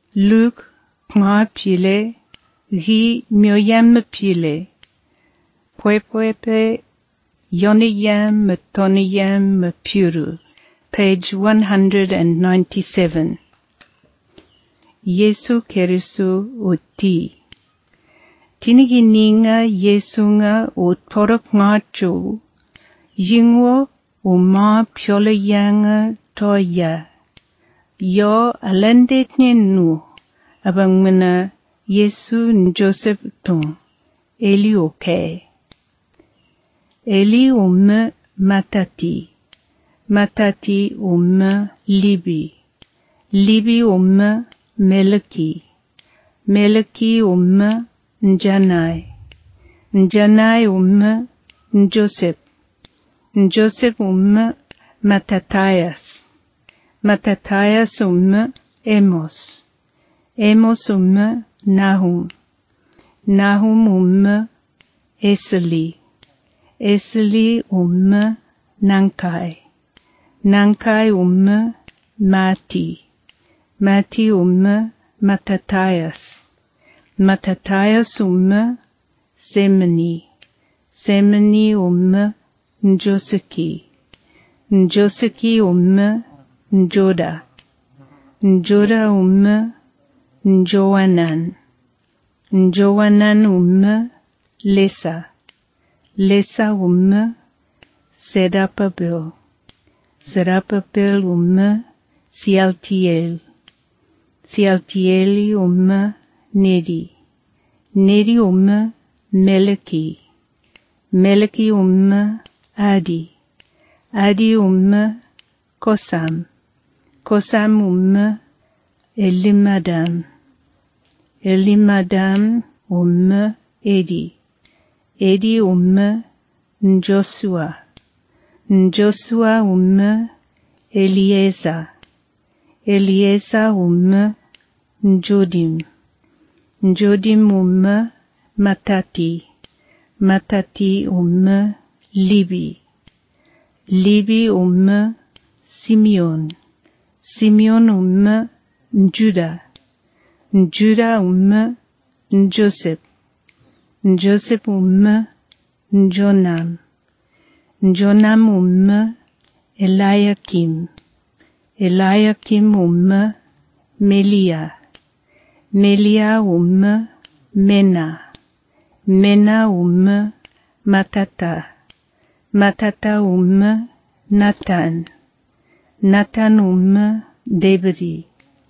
Luke Pma Pile Ri Myoyam Pile Pwepepe Yoniyam Toniyam Puru. Page 197. Yesu Kerisu Uti Tinigininga Yesunga Utorok Ngachu Yingwo Uma Pyolayanga Toya Yo Alandetne Nu Abangmana Yesu Joseph Tung Eli Oke Eli Matati Matati Libi Libi Meleki Meleki Njanai Njanai Joseph Joseph Matathias Matathias Amos Amos Nahum Nahum Esli Esli Nankai Nankai Mati Mati Matathias Matathias Semeni Semeni Njoseki Njoseki Njoda Njoda Njoanan Njoanan Lesa Lesa Sedapapil Sedapapil Sialtiel Sialtieli Nedi Nedi Meleki Meleki Adi Adi Kosam Kosam Elimadam Elimadam Edi Edi Joshua Joshua Eliezer Eliezer Jodim Jodim Matati Matati Libi Libi Simeon Simeon Judah Judah Joseph Joseph Jonam Jonam Eliakim Eliakim Melia Melia Mena Mena Matata Matata Nathan Nathan Debri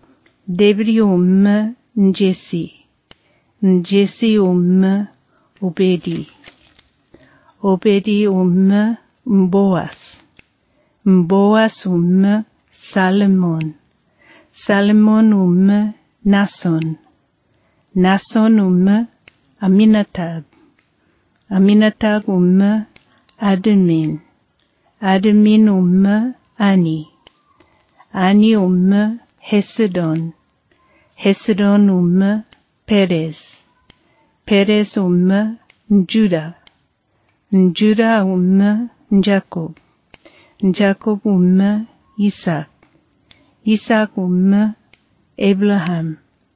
Debri Jesse Jesse Obedi Obedi Boaz Boaz Salomon Salomon Nason Nason Aminadab Aminadab Admin Admin Ani Ani Hesedon Hesedon Perez Perez Judah Judah Jacob Jacob Isaac Isaac Abraham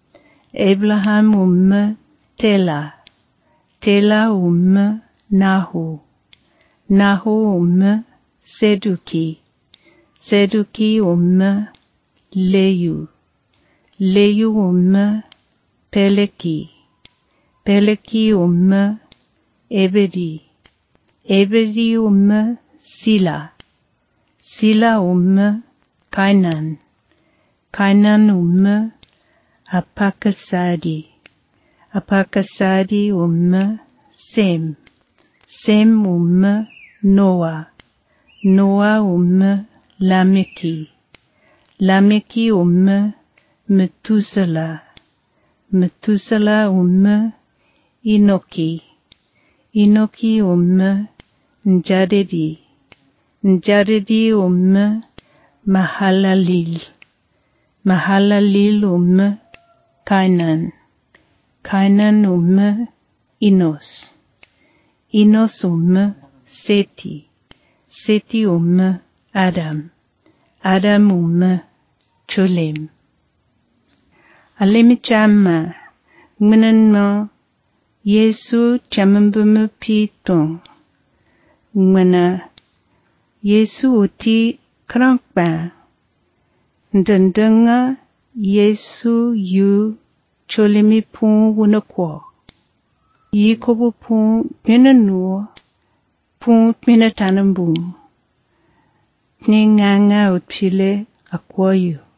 Abraham Tela Tela Nahu Nahu Seduki Seduki Leyu Leyu Peleki Peleki Ebedi Ebedi Sila Sila Kainan Kainan Apakasadi Apakasadi Sem Sem Noah Noah Lameki Lameki Methuselah Methuselah Enoki Enoki Njadedi Njadedi Mahalalil Mahalalil Kainan Kainan Enos Enos Seti Seti Adam Adam Cholem. alemi chama, ngmenenmo, Yesu chamambumu pitong, ngmena, Yesu uti krankpa, ndendenga, Yesu yu cholemi pung wunakwo, yikobu pung menanuo, pung menatanambum, Ninganga utpile akwoyu.